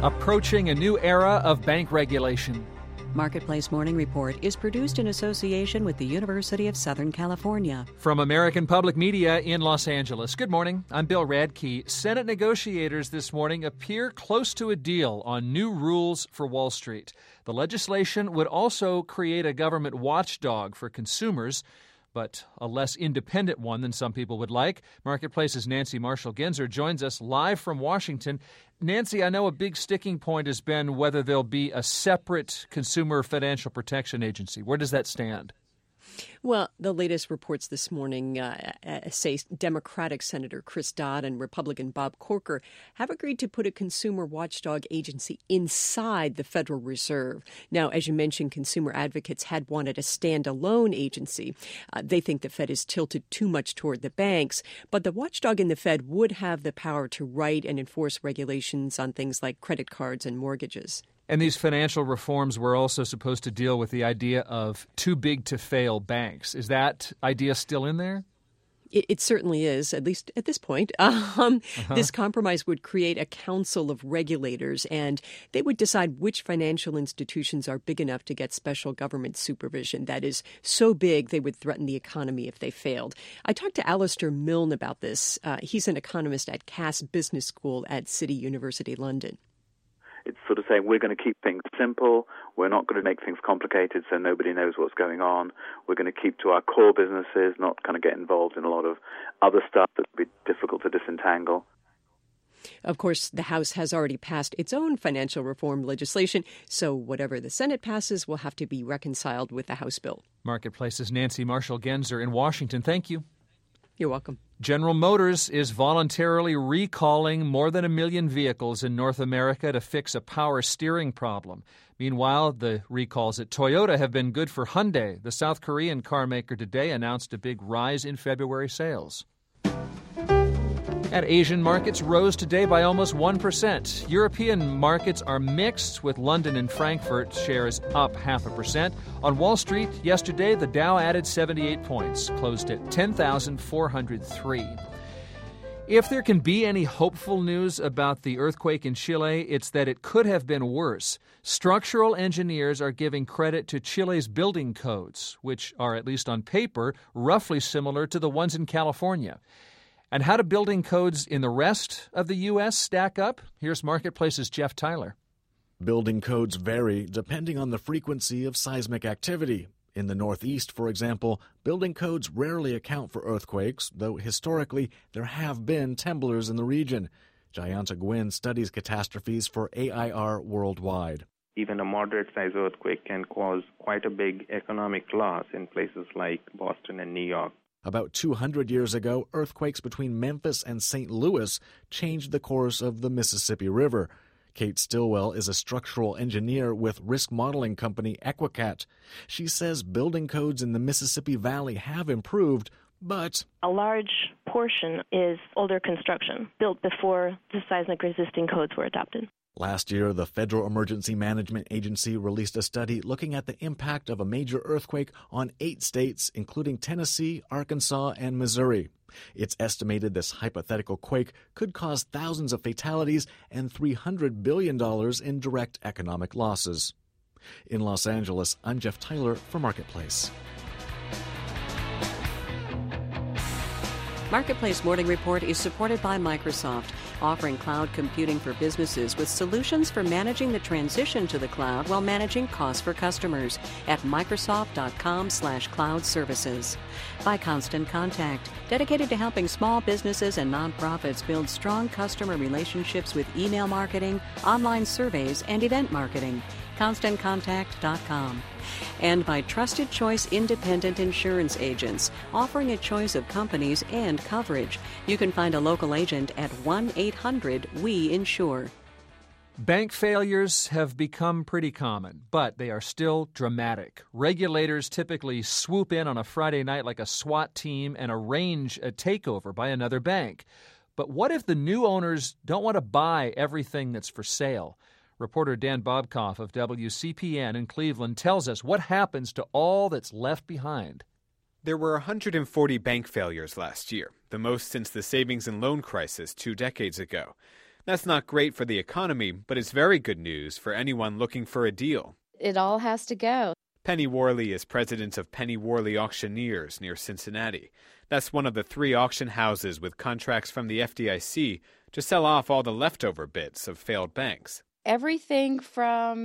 Approaching a new era of bank regulation. Marketplace Morning Report is produced in association with the University of Southern California. From American Public Media in Los Angeles. Good morning. I'm Bill Radke. Senate negotiators this morning appear close to a deal on new rules for Wall Street. The legislation would also create a government watchdog for consumers, but a less independent one than some people would like. Marketplace's Nancy Marshall-Genzer joins us live from Washington. Nancy, I know a big sticking point has been whether there'll be a separate consumer financial protection agency. Where does that stand? Well, the latest reports this morning say Democratic Senator Chris Dodd and Republican Bob Corker have agreed to put a consumer watchdog agency inside the Federal Reserve. Now, as you mentioned, consumer advocates had wanted a standalone agency. They think the Fed is tilted too much toward the banks, but the watchdog in the Fed would have the power to write and enforce regulations on things like credit cards and mortgages. And these financial reforms were also supposed to deal with the idea of too big to fail banks. Is that idea still in there? It certainly is, at least at this point. This compromise would create a council of regulators, and they would decide which financial institutions are big enough to get special government supervision. That is so big they would threaten the economy if they failed. I talked to Alistair Milne about this. He's an economist at Cass Business School at City University London. It's sort of saying we're going to keep things simple. We're not going to make things complicated so nobody knows what's going on. We're going to keep to our core businesses, not kind of get involved in a lot of other stuff that would be difficult to disentangle. Of course, the House has already passed its own financial reform legislation, so whatever the Senate passes will have to be reconciled with the House bill. Marketplace's Nancy Marshall-Genzer in Washington. Thank you. You're welcome. General Motors is voluntarily recalling more than 1 million vehicles in North America to fix a power steering problem. Meanwhile, the recalls at Toyota have been good for Hyundai. The South Korean car maker today announced a big rise in February sales. And Asian markets rose today by almost 1%. European markets are mixed, with London and Frankfurt shares up 0.5%. On Wall Street yesterday, the Dow added 78 points, closed at 10,403. If there can be any hopeful news about the earthquake in Chile, it's that it could have been worse. Structural engineers are giving credit to Chile's building codes, which are, at least on paper, roughly similar to the ones in California. And how do building codes in the rest of the U.S. stack up? Here's Marketplace's Jeff Tyler. Building codes vary depending on the frequency of seismic activity. In the Northeast, for example, building codes rarely account for earthquakes, though historically there have been temblors in the region. Jayanta Gwynn studies catastrophes for AIR Worldwide. Even a moderate-sized earthquake can cause quite a big economic loss in places like Boston and New York. About 200 years ago, earthquakes between Memphis and St. Louis changed the course of the Mississippi River. Kate Stillwell is a structural engineer with risk modeling company Equicat. She says building codes in the Mississippi Valley have improved, but a large portion is older construction, built before the seismic resisting codes were adopted. Last year, the Federal Emergency Management Agency released a study looking at the impact of a major earthquake on 8 states, including Tennessee, Arkansas, and Missouri. It's estimated this hypothetical quake could cause thousands of fatalities and $300 billion in direct economic losses. In Los Angeles, I'm Jeff Tyler for Marketplace. Marketplace Morning Report is supported by Microsoft, offering cloud computing for businesses with solutions for managing the transition to the cloud while managing costs for customers at Microsoft.com/cloud services. By Constant Contact, dedicated to helping small businesses and nonprofits build strong customer relationships with email marketing, online surveys, and event marketing. ConstantContact.com. And by Trusted Choice Independent Insurance Agents, offering a choice of companies and coverage. You can find a local agent at 1-800-WE-INSURE. Bank failures have become pretty common, but they are still dramatic. Regulators typically swoop in on a Friday night like a SWAT team and arrange a takeover by another bank. But what if the new owners don't want to buy everything that's for sale? Reporter Dan Bobkoff of WCPN in Cleveland tells us what happens to all that's left behind. There were 140 bank failures last year, the most since the savings and loan crisis 2 decades ago. That's not great for the economy, but it's very good news for anyone looking for a deal. It all has to go. Penny Worley is president of Penny Worley Auctioneers near Cincinnati. That's one of the 3 auction houses with contracts from the FDIC to sell off all the leftover bits of failed banks. Everything from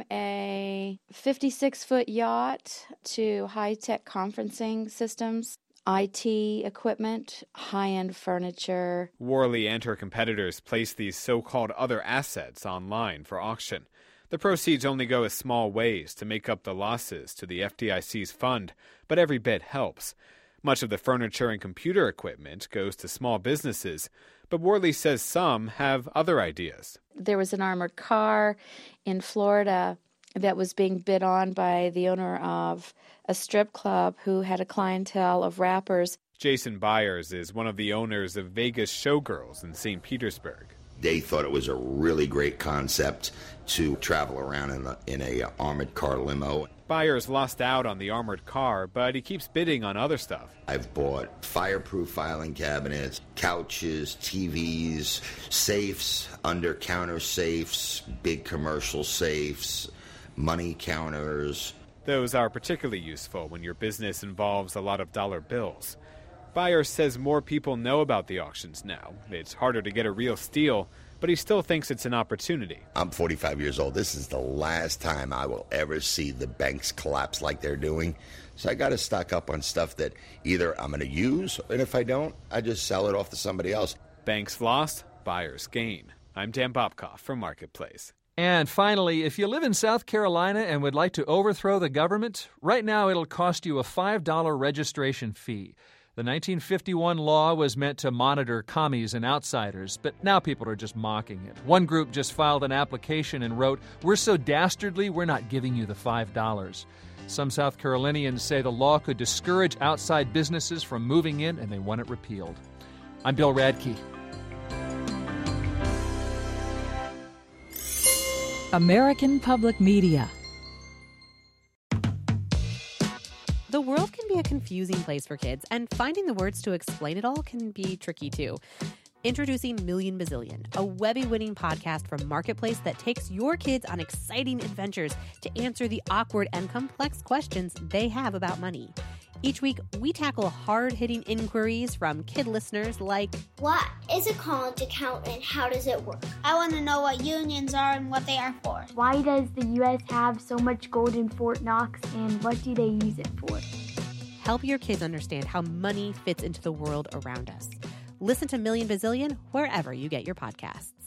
a 56-foot yacht to high-tech conferencing systems, IT equipment, high-end furniture. Worley and her competitors place these so-called other assets online for auction. The proceeds only go a small ways to make up the losses to the FDIC's fund, but every bit helps. Much of the furniture and computer equipment goes to small businesses, but Worley says some have other ideas. There was an armored car in Florida that was being bid on by the owner of a strip club who had a clientele of rappers. Jason Byers is one of the owners of Vegas Showgirls in St. Petersburg. They thought it was a really great concept to travel around in a armored car limo. Byers lost out on the armored car, but he keeps bidding on other stuff. I've bought fireproof filing cabinets, couches, TVs, safes, under-counter safes, big commercial safes, money counters. Those are particularly useful when your business involves a lot of dollar bills. Byers says more people know about the auctions now. It's harder to get a real steal, but he still thinks it's an opportunity. I'm 45 years old. This is the last time I will ever see the banks collapse like they're doing. So I got to stock up on stuff that either I'm going to use, and if I don't, I just sell it off to somebody else. Banks lost, buyers gain. I'm Dan Bobkoff from Marketplace. And finally, if you live in South Carolina and would like to overthrow the government, right now it'll cost you a $5 registration fee. The 1951 law was meant to monitor commies and outsiders, but now people are just mocking it. One group just filed an application and wrote, "We're so dastardly, we're not giving you the $5. Some South Carolinians say the law could discourage outside businesses from moving in, and they want it repealed. I'm Bill Radke. American Public Media. The world can be a confusing place for kids, and finding the words to explain it all can be tricky too. Introducing Million Bazillion, a Webby-winning podcast from Marketplace that takes your kids on exciting adventures to answer the awkward and complex questions they have about money. Each week, we tackle hard-hitting inquiries from kid listeners like, what is a college account and how does it work? I want to know what unions are and what they are for. Why does the U.S. have so much gold in Fort Knox and what do they use it for? Help your kids understand how money fits into the world around us. Listen to Million Bazillion wherever you get your podcasts.